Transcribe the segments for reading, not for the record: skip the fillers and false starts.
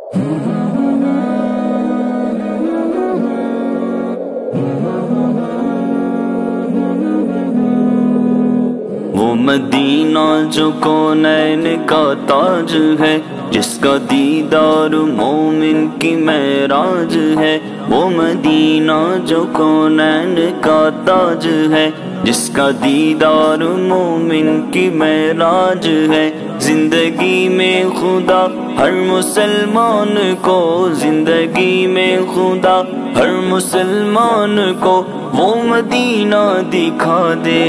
وہ مدینہ جو کونین کا تاج ہے، جس کا دیدار مومن کی معراج ہے۔ وہ مدینہ جو کونین کا تاج ہے، جس کا دیدار مومن کی معراج ہے۔ زندگی میں خدا ہر مسلمان کو، زندگی میں خدا ہر مسلمان کو وہ مدینہ دکھا دے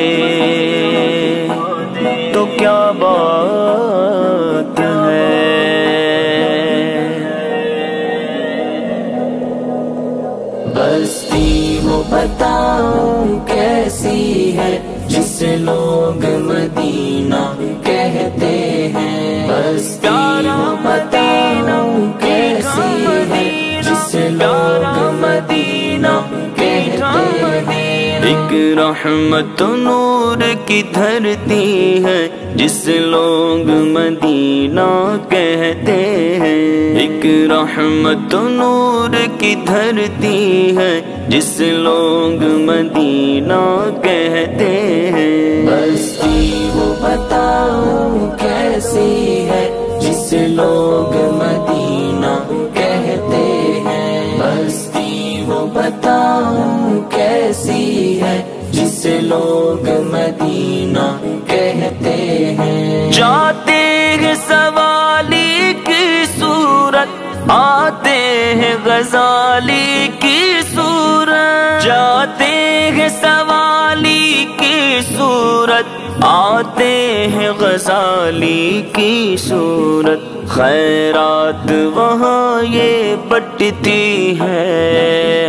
تو کیا بات ہے۔ بستی وہ بتاؤں کیسی ہے جسے لوگ مدینہ کہتے ہیں۔ بستی وہ بتاؤں کیسی ہے جسے لوگ مدینہ کہتے ہیں۔ ایک رحمت نور کی دھرتی ہے جسے لوگ مدینہ کہتے ہیں۔ ایک رحمت نور کی دھرتی ہے جسے لوگ مدینہ کہتے ہیں۔ بستی وہ بتاؤ کیسی ہے جسے لوگ مدینہ کہتے ہیں۔ بستی وہ بتاؤ کیسی ہے جسے لوگ مدینہ کہتے ہیں۔ جاتے ہیں سوالی کی صورت، آتے ہیں غزالی کی صورت۔ جاتے ہیں سوالی کی صورت، آتے ہیں غزالی کی صورت۔ خیرات وہاں یہ بٹتی ہے،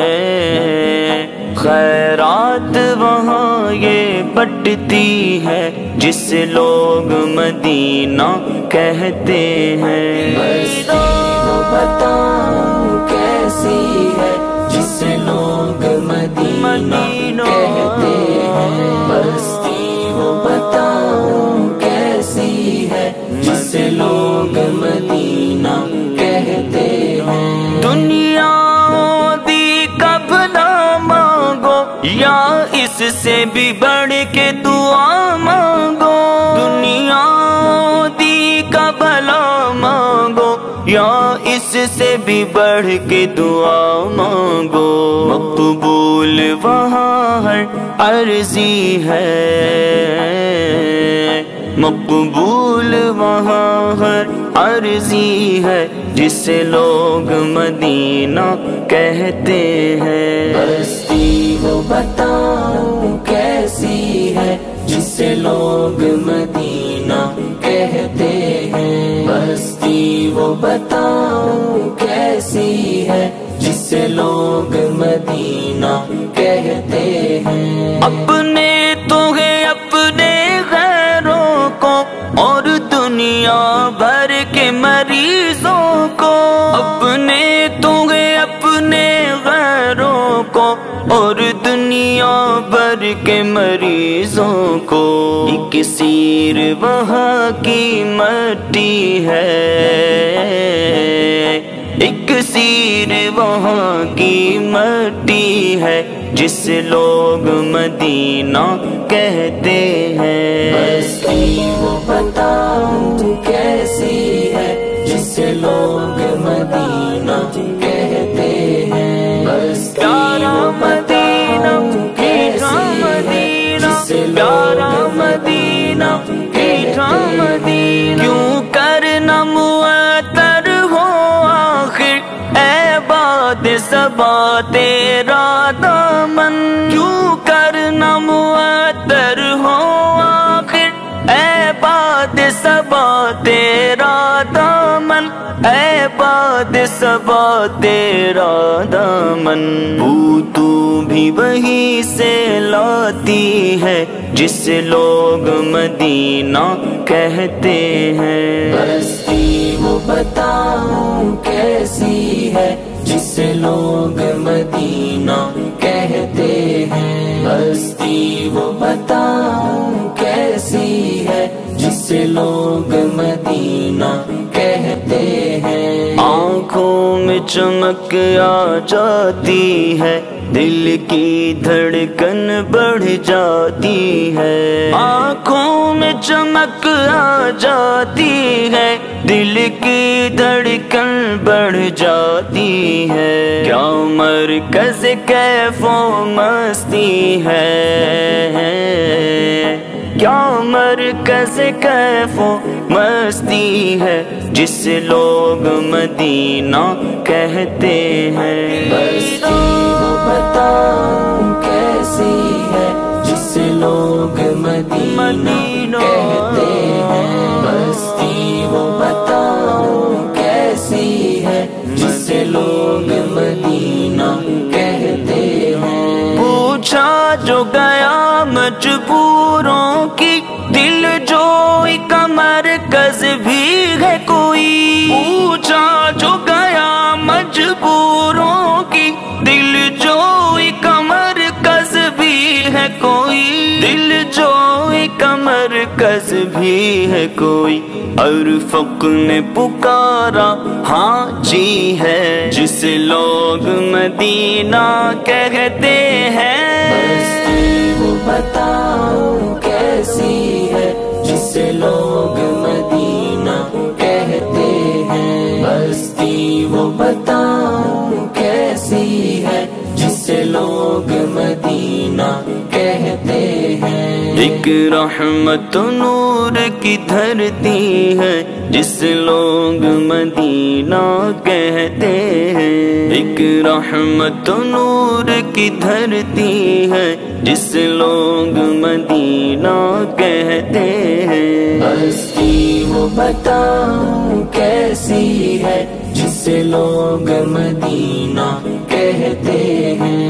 خیرات وہاں یہ بٹتی ہے جسے لوگ مدینہ کہتے ہیں۔ بستی وہ بتاؤ کیسی ہے جسے لوگ مدینہ کہتے ہیں۔ بستی وہ بتاؤ کیسی ہے جسے لوگ مدینہ کہتے ہیں۔ دنیا دی کب نہ مانگو یا اس سے بھی بڑھ کے دعا مانگو۔ دنیا دی کا بھلا مانگو یا اس سے بھی بڑھ کے دعا مانگو۔ مقبول وہاں ہر عرضی ہے، مقبول وہاں ہر عرضی ہے جسے لوگ مدینہ کہتے ہیں۔ بستی وہ بتاؤ کیسی ہے جسے لوگ مدینہ کہتے ہیں۔ بستی وہ بتاؤ کیسی ہے جسے لوگ مدینہ کہتے ہیں۔ اپنے تو ہے اپنے غیروں کو اور دنیا بھر کے مریضوں کو۔ اپنے تو ہے اپنے غیروں کو اور دنیا بھر کے مریضوں کو۔ ایک سیر وہاں کی مٹی ہے، ایک سیر وہاں کی مٹی ہے جسے لوگ مدینہ کہتے ہیں۔ بستی وہ بتاؤ کیسی ہے جسے لوگ مدینہ کہتے ہیں۔ بستی وہ بتاؤ کیسی ہے جسے لوگ مدینہ کہتے ہیں۔ کیوں کرنا معطر ہو آخر اے باد صبا تیرا دامن۔ کیوں کرنا معطر ہو آخر اے باد صبا تیرا دامن، اے باد صبا تیرا دامن۔ بو تو بھی وہی سے لاتی ہے جسے لوگ مدینہ کہتے ہیں۔ بستی وہ بتاؤ کیسی ہے جسے لوگ مدینہ کہتے ہیں۔ بستی وہ بتاؤ کیسی ہے جسے لوگ مدینہ کہتے ہیں۔ آنکھوں میں چمک آ جاتی ہے، دل کی دھڑکن بڑھ جاتی ہے، آنکھوں میں چمک آ جاتی ہے، دل کی دھڑکن بڑھ جاتی ہے، کیا مرکز کیف و مستی ہے، کیا مرکز کیف و مستی ہے، جسے لوگ مدینہ کہتے ہیں۔ بستی وہ بتاؤں کیسی ہے، جسے لوگ مدینہ کہتے ہیں، بستی وہ بتاؤں کیسی ہے، جسے لوگ مدینہ کہتے ہیں۔ پوچھا جو گیا مجبوروں کی، دل جوئی کا مرکز بھی ہے کوئی، پوچھا جو گیا مجبوروں کی، دل جوئی کا مرکز بھی ہے کوئی، دل جوئی کا مرکز بھی ہے کوئی، ارفق نے پکارا ہاں جی ہے، جسے لوگ مدینہ کہتے ہیں۔ بستی وہ بتاؤں کیسی ہے، جسے لوگ مدینہ کہتے ہیں، بستی وہ بتاؤں کیسی ہے، جسے لوگ مدینہ کہتے ہیں۔ ایک رحمت نور کی دھرتی ہے، جس لوگ مدینہ کہتے ہیں، ایک رحمت نور کی دھرتی ہے، جس لوگ مدینہ کہتے ہیں۔ بستی وہ بتاؤں کیسی ہے، جسے لوگ مدینہ کہتے ہیں،